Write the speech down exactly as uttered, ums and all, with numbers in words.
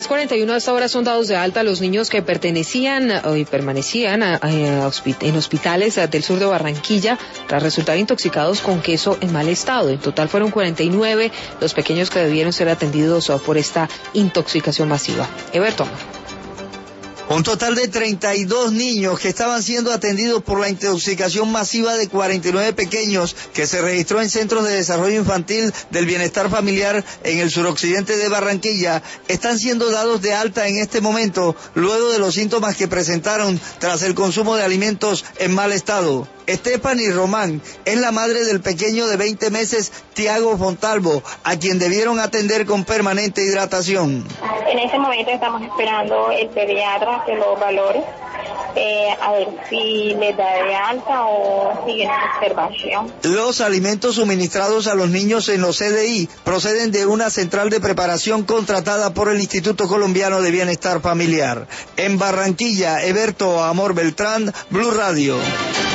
diez cuarenta y uno a esta hora son dados de alta los niños que pertenecían y permanecían a, a, a hospi- en hospitales del sur de Barranquilla tras resultar intoxicados con queso en mal estado. En total fueron cuarenta y nueve los pequeños que debieron ser atendidos por esta intoxicación masiva. Everton. Un total de treinta y dos niños que estaban siendo atendidos por la intoxicación masiva de cuarenta y nueve pequeños que se registró en centros de desarrollo infantil del bienestar familiar en el suroccidente de Barranquilla están siendo dados de alta en este momento luego de los síntomas que presentaron tras el consumo de alimentos en mal estado. Stephanie Román es la madre del pequeño de veinte meses Tiago Fontalvo, a quien debieron atender con permanente hidratación. En este momento estamos esperando el pediatra que lo valore, eh, a ver si le da de alta o sigue en observación. Los alimentos suministrados a los niños en los C D I proceden de una central de preparación contratada por el Instituto Colombiano de Bienestar Familiar. En Barranquilla, Eberto Amor Beltrán, Blue Radio.